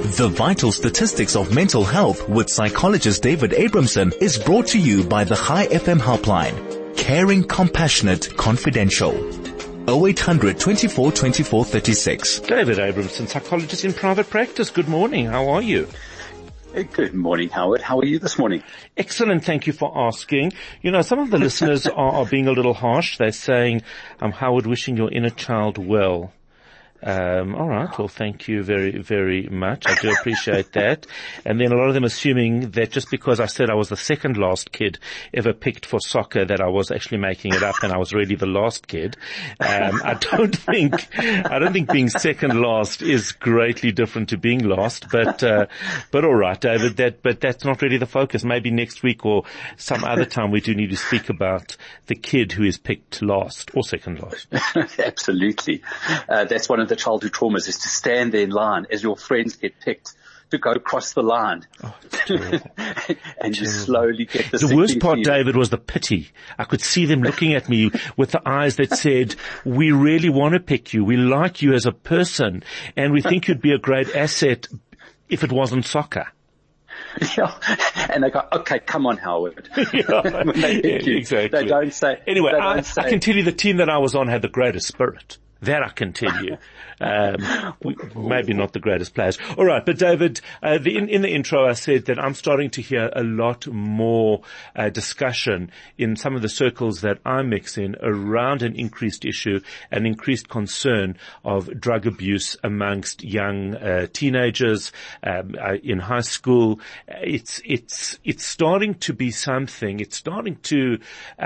The Vital Statistics of Mental Health with psychologist David Abramson is brought to you by the High FM helpline. Caring, compassionate, confidential. 0800 24 24 36. David Abramson, psychologist in private practice. Good morning. How are you? Good morning, Howard. How are you this morning? Excellent. Thank you for asking. You know, some of the listeners are being a little harsh. They're saying, Howard, wishing your inner child well. All right. Well, thank you very, very much. I do appreciate that. And then a lot of them assuming that just because I said I was the second last kid ever picked for soccer, that I was actually making it up and I was really the last kid. I don't think being second last is greatly different to being last, but all right, David, but that's not really the focus. Maybe next week or some other time we do need to speak about the kid who is picked last or second last. Absolutely. That's one of the childhood traumas, is to stand there in line as your friends get picked to go across the line. Oh, and you slowly get the worst part, feeling. David, was the pity. I could see them looking at me with the eyes that said, we really want to pick you. We like you as a person and we think you'd be a great asset if it wasn't soccer. Yeah, and they go, okay, come on, Howard. Yeah, exactly. They don't say. Anyway, I can tell you the team that I was on had the greatest spirit. That I can tell you. Maybe not the greatest players. All right, but David, in the intro I said that I'm starting to hear a lot more discussion in some of the circles that I mix in around an increased issue, an increased concern of drug abuse amongst young teenagers in high school. It's starting to be something. It's starting to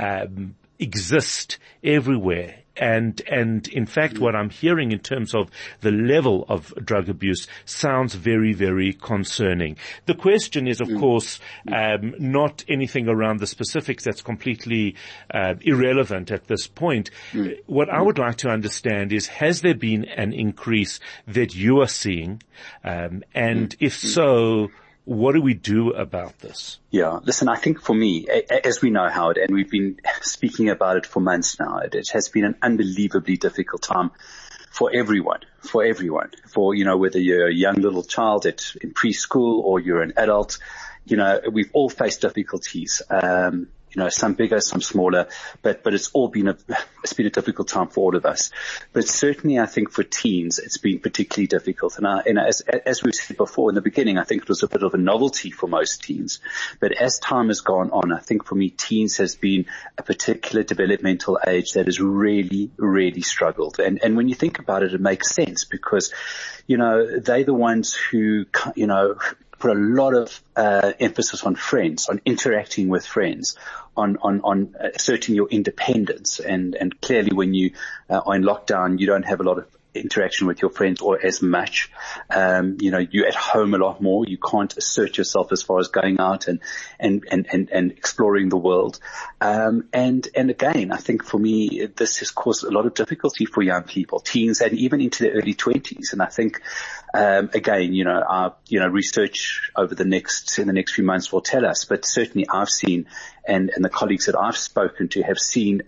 exist everywhere. And in fact, what I'm hearing in terms of the level of drug abuse sounds very, very concerning. The question is, of course, not anything around the specifics that's completely irrelevant at this point. What I would like to understand is, has there been an increase that you are seeing? And if so, what do we do about this? Yeah, listen, I think for me, as we know, Howard, and we've been speaking about it for months now, it has been an unbelievably difficult time for everyone, whether you're a young little child in preschool or you're an adult, we've all faced difficulties. Some bigger, some smaller, but it's been a difficult time for all of us. But certainly I think for teens, it's been particularly difficult. And as we've said before in the beginning, I think it was a bit of a novelty for most teens. But as time has gone on, I think for me, teens has been a particular developmental age that has really, really struggled. And when you think about it, it makes sense because, they're the ones who, put a lot of emphasis on friends, on interacting with friends, on asserting your independence. And clearly when you are in lockdown, you don't have a lot of interaction with your friends or as much. You're at home a lot more. You can't assert yourself as far as going out and exploring the world. And again, I think for me, this has caused a lot of difficulty for young people, teens, and even into their early 20s. And I think, again, our research in the next few months will tell us, but certainly I've seen, and the colleagues that I've spoken to have seen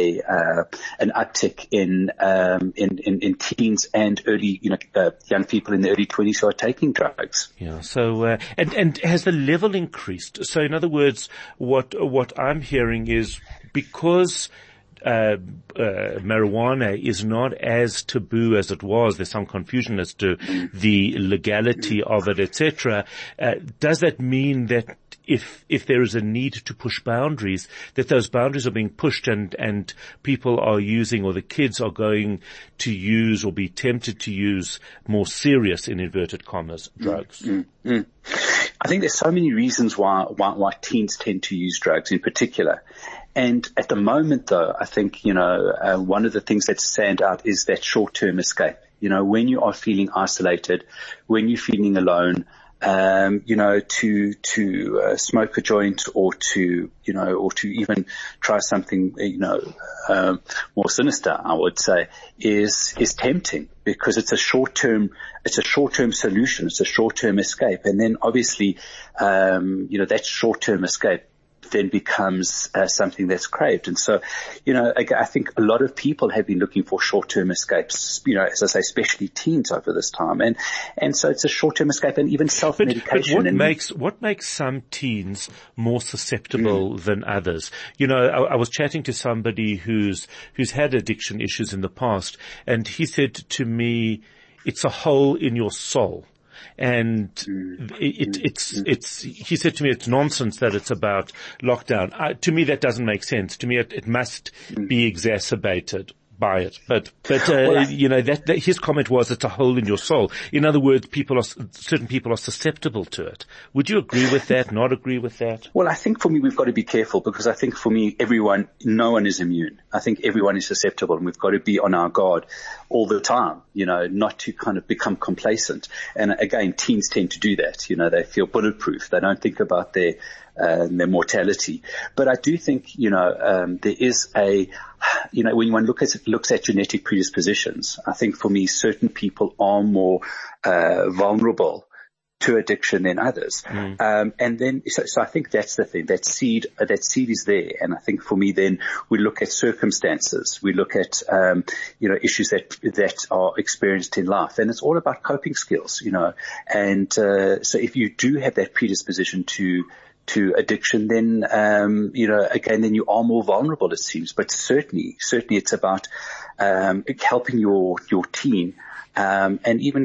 an uptick in teens and early, young people in the early 20s who are taking drugs. Yeah. So, and has the level increased? So in other words, what I'm hearing is because marijuana is not as taboo as it was. There's some confusion as to the legality of it, etc. Does that mean that if there is a need to push boundaries, that those boundaries are being pushed and people are using, or the kids are going to use or be tempted to use more serious, in inverted commas, drugs? I think there's so many reasons why teens tend to use drugs in particular. And at the moment, though, I think, one of the things that stand out is that short-term escape. When you are feeling isolated, when you're feeling alone, to smoke a joint or to even try something, more sinister, I would say, is tempting because it's a short-term solution. It's a short-term escape. And then obviously, that short-term escape then becomes something that's craved. And so, I think a lot of people have been looking for short-term escapes, as I say, especially teens over this time. And so it's a short-term escape and even self-medication. But what makes some teens more susceptible than others? I was chatting to somebody who's had addiction issues in the past, and he said to me, it's a hole in your soul. And he said to me, it's nonsense that it's about lockdown. To me, that doesn't make sense. To me, it must be exacerbated by it. But his comment was, it's a hole in your soul. In other words, certain people are susceptible to it. Would you agree with that? Not agree with that? Well, I think for me, we've got to be careful, because I think for me, no one is immune. I think everyone is susceptible, and we've got to be on our guard all the time, not to kind of become complacent. And again, teens tend to do that. They feel bulletproof. They don't think about their mortality. But I do think, there is when one looks at genetic predispositions, I think for me, certain people are more vulnerable to addiction than others. And then, so I think that's the thing. That seed is there. And I think for me, then we look at circumstances. We look at, issues that are experienced in life. And it's all about coping skills, And, so if you do have that predisposition to addiction, then, again, then you are more vulnerable, it seems. But certainly it's about, helping your teen, and even,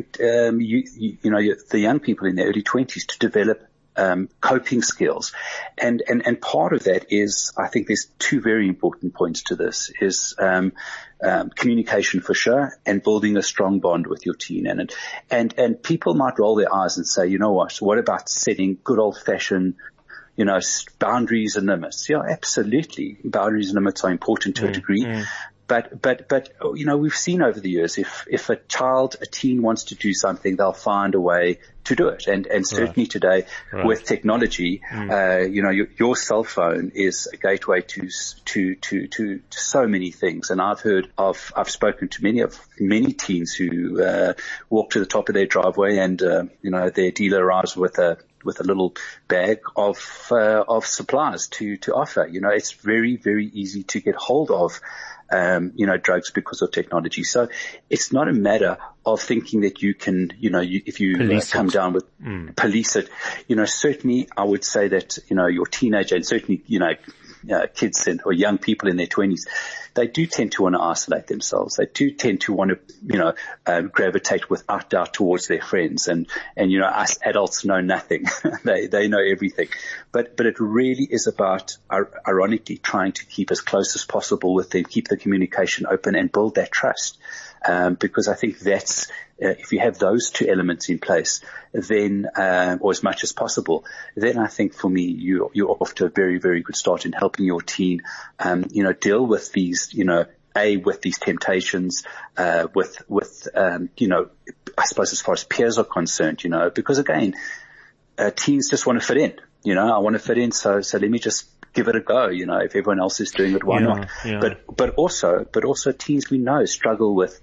the young people in their early 20s to develop, coping skills. And part of that is, I think there's two very important points to this is, communication for sure, and building a strong bond with your teen. And people might roll their eyes and say, what about setting good old fashioned, boundaries and limits? Yeah, absolutely. Boundaries and limits are important to a degree. But, we've seen over the years, if a teen wants to do something, they'll find a way to do it. And certainly today with technology, your cell phone is a gateway to so many things. And I've spoken to many teens who, walk to the top of their driveway and, their dealer arrives with a little bag of supplies to offer. It's very, very easy to get hold of, drugs because of technology. So it's not a matter of thinking that you can, if you come down with police it, certainly I would say that, your teenager and certainly, kids or young people in their 20s, they do tend to want to isolate themselves. They do tend to want to, gravitate without doubt towards their friends. And, us adults know nothing. they know everything. But it really is about, ironically, trying to keep as close as possible with them, keep the communication open and build that trust. Because I think that's, if you have those two elements in place, then, or as much as possible, then I think for me, you're off to a very, very good start in helping your teen, deal with these, with these temptations, with, I suppose as far as peers are concerned, because again, teens just want to fit in, I want to fit in. So let me just give it a go. If everyone else is doing it, why not? Yeah. But also teens we know struggle with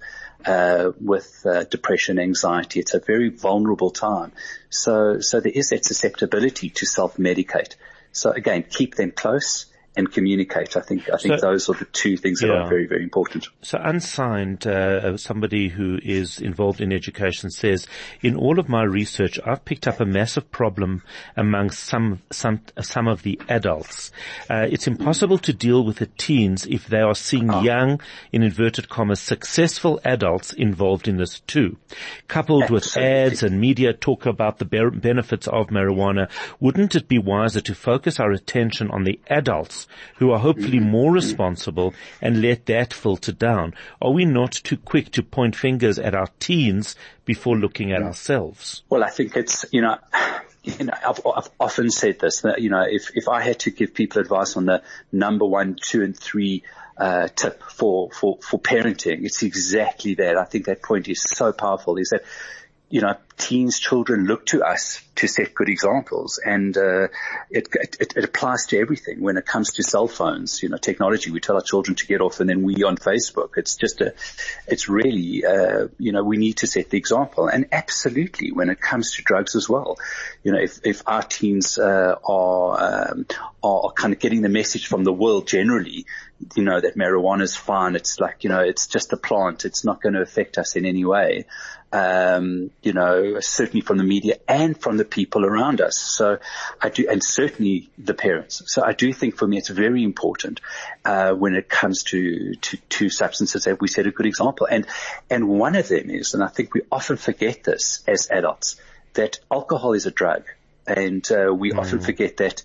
depression, anxiety. It's a very vulnerable time. So there is that susceptibility to self-medicate. So again, keep them close and communicate. I think those are the two things that are very, very important. So Unsigned, somebody who is involved in education says, in all of my research, I've picked up a massive problem among some of the adults. It's impossible to deal with the teens if they are seeing young, in inverted commas, successful adults involved in this too. Coupled with ads and media talk about the benefits of marijuana, wouldn't it be wiser to focus our attention on the adults who are hopefully more responsible and let that filter down? Are we not too quick to point fingers at our teens before looking at ourselves? Well, I think it's, I've often said this, that, if I had to give people advice on the number 1, 2, and 3 tip for parenting, it's exactly that. I think that point is so powerful, is that, teens, children look to us to set good examples, and it applies to everything. When it comes to cell phones, technology, we tell our children to get off, and then we on Facebook. It's really we need to set the example. And absolutely, when it comes to drugs as well, if our teens are kind of getting the message from the world generally, that marijuana is fine. It's like, it's just a plant. It's not going to affect us in any way. Certainly from the media and from the people around us. So I do, and certainly the parents. So I do think for me it's very important, when it comes to substances, that we set a good example. And one of them is, and I think we often forget this as adults, that alcohol is a drug. And we often forget that,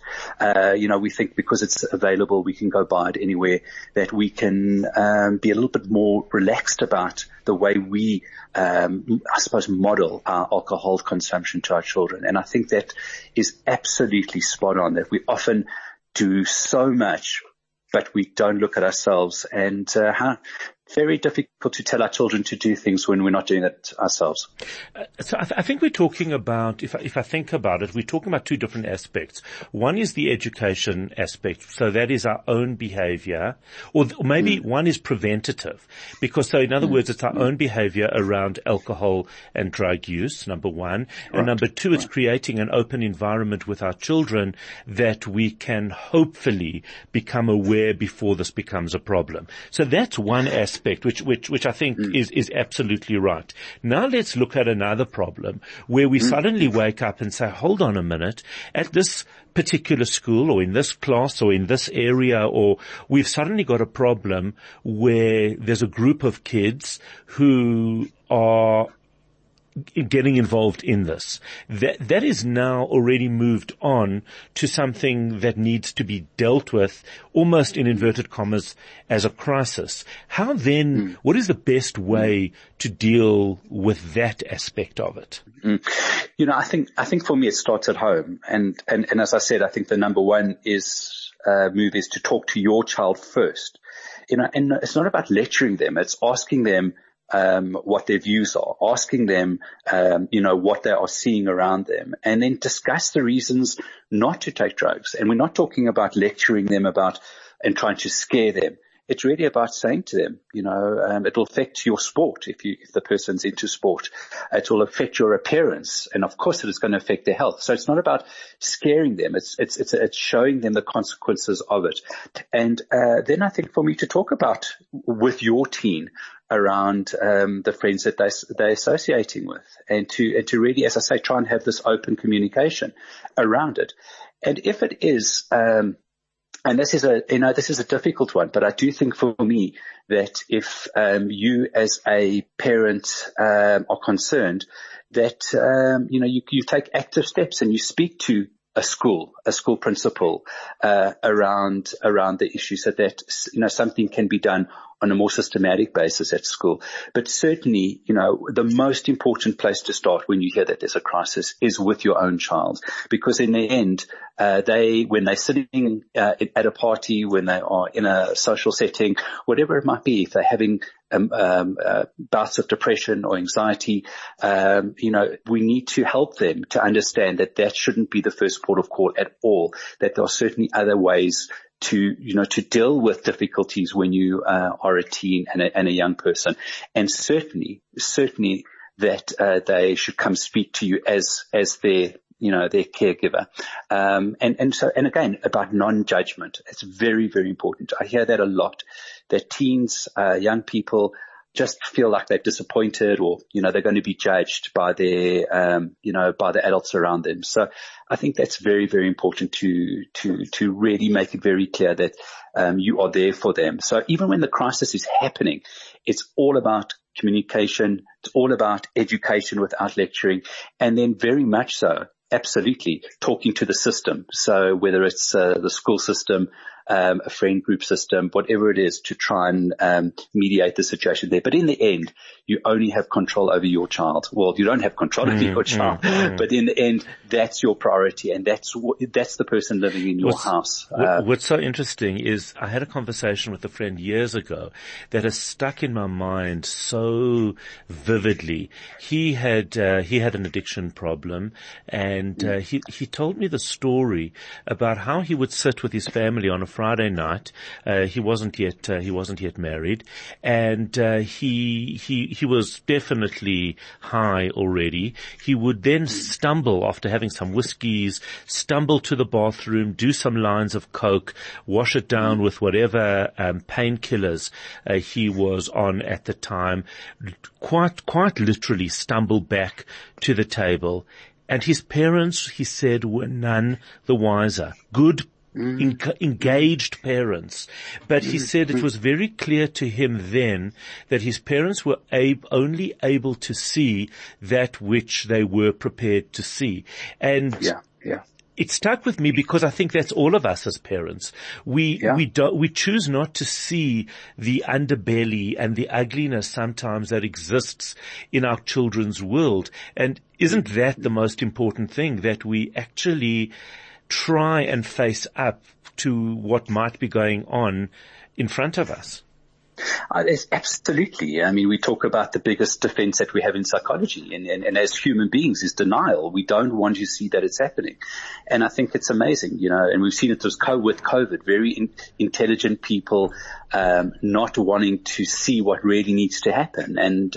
we think because it's available, we can go buy it anywhere, that we can be a little bit more relaxed about the way we, I suppose, model our alcohol consumption to our children. And I think that is absolutely spot on, that we often do so much, but we don't look at ourselves, and how very difficult to tell our children to do things when we're not doing it ourselves. So I think we're talking about, if I think about it, we're talking about two different aspects. One is the education aspect. So that is our own behavior, or maybe one is preventative, because so in other words, it's our own behavior around alcohol and drug use, number one. And number two, it's creating an open environment with our children that we can hopefully become aware before this becomes a problem. So that's one aspect. Which I think is absolutely right. Now let's look at another problem where we suddenly wake up and say, hold on a minute, at this particular school or in this class or in this area, or we've suddenly got a problem where there's a group of kids who are getting involved in this. That is now already moved on to something that needs to be dealt with, almost in inverted commas, as a crisis. How then, what is the best way to deal with that aspect of it? I think for me it starts at home. And as I said, I think the number one move is to talk to your child first. And it's not about lecturing them. It's asking them, what their views are, asking them, what they are seeing around them, and then discuss the reasons not to take drugs. And we're not talking about lecturing them about and trying to scare them. It's really about saying to them, it'll affect your sport if the person's into sport. It will affect your appearance, and of course it is going to affect their health. So it's not about scaring them. It's showing them the consequences of it. And then I think for me to talk about with your teen around the friends that they're associating with, and to really, as I say, try and have this open communication around it. And if it is and this is a difficult one, but I do think for me that if you as a parent are concerned, that you take active steps and you speak to a school principal around the issue, so that something can be done on a more systematic basis at school. But certainly, the most important place to start when you hear that there's a crisis is with your own child, because in the end, when they're sitting at a party, when they are in a social setting, whatever it might be, if they're having bouts of depression or anxiety, we need to help them to understand that shouldn't be the first port of call at all, that there are certainly other ways to deal with difficulties when you are a teen and a young person. And certainly that they should come speak to you as their caregiver. And again, about non-judgment. It's very, very important. I hear that a lot, that teens, young people just feel like they're disappointed, or, they're going to be judged by their, by the adults around them. So I think that's very, very important to really make it very clear that, you are there for them. So even when the crisis is happening, it's all about communication. It's all about education without lecturing. And then very much so, absolutely, talking to the system. So whether it's the school system, a friend group system, whatever it is, to try and mediate the situation there. But in the end, you only have control over your child. Well, you don't have control over your child, but in the end, that's your priority, and that's the person living in your house. What's so interesting is I had a conversation with a friend years ago that has stuck in my mind so vividly. He had an addiction problem, and he told me the story about how he would sit with his family on a Friday night. He wasn't yet married, and he was definitely high already. He would then stumble after having some whiskeys, stumble to the bathroom, do some lines of coke, wash it down with whatever painkillers he was on at the time, quite literally stumble back to the table. And his parents, he said, were none the wiser. Good, engaged parents. But he said it was very clear to him then that his parents were only able to see that which they were prepared to see. And it stuck with me because I think that's all of us as parents. We choose not to see the underbelly and the ugliness sometimes that exists in our children's world. And isn't that the most important thing, that we actually try and face up to what might be going on in front of us? It's absolutely. I mean, we talk about the biggest defense that we have in psychology, and as human beings is denial. We don't want to see that it's happening. And I think it's amazing, and we've seen it with COVID, very intelligent people, not wanting to see what really needs to happen. And,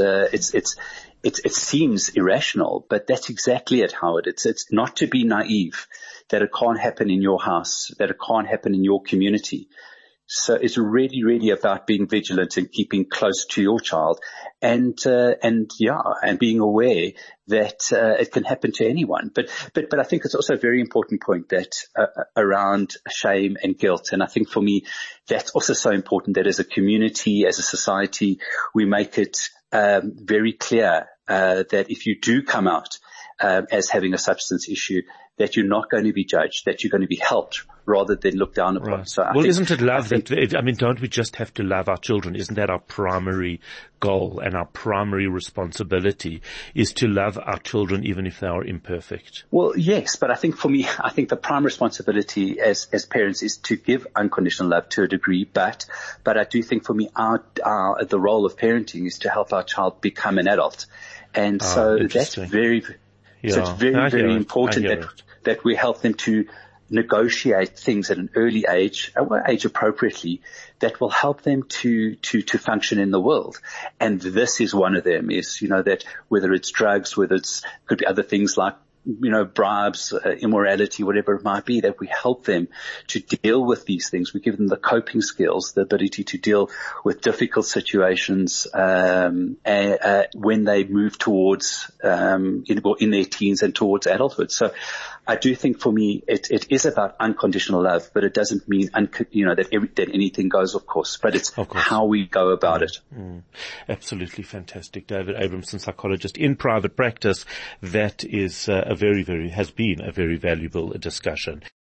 it seems irrational, but that's exactly it, Howard. It's not to be naive that it can't happen in your house, that it can't happen in your community. So it's really, really about being vigilant and keeping close to your child, and being aware that it can happen to anyone. But I think it's also a very important point that around shame and guilt. And I think for me, that's also so important that as a community, as a society, we make it very clear that if you do come out as having a substance issue, that you're not going to be judged, that you're going to be helped rather than looked down upon. Right. So isn't it love don't we just have to love our children? Isn't that our primary goal and our primary responsibility, is to love our children even if they are imperfect? Well, yes, but I think for me, the prime responsibility as parents is to give unconditional love to a degree, but I do think for me, the role of parenting is to help our child become an adult. And so that's very, so it's very, very important that we help them to negotiate things at an early age appropriately, that will help them to function in the world. And this is one of them, is, that whether it's drugs, could be other things like, bribes, immorality, whatever it might be, that we help them to deal with these things. We give them the coping skills, the ability to deal with difficult situations, when they move towards, in their teens and towards adulthood. So I do think for me, it is about unconditional love, but it doesn't mean, that anything goes, of course, but it's how we go about it. Absolutely fantastic. David Abramson, psychologist in private practice. That is has been a very valuable discussion.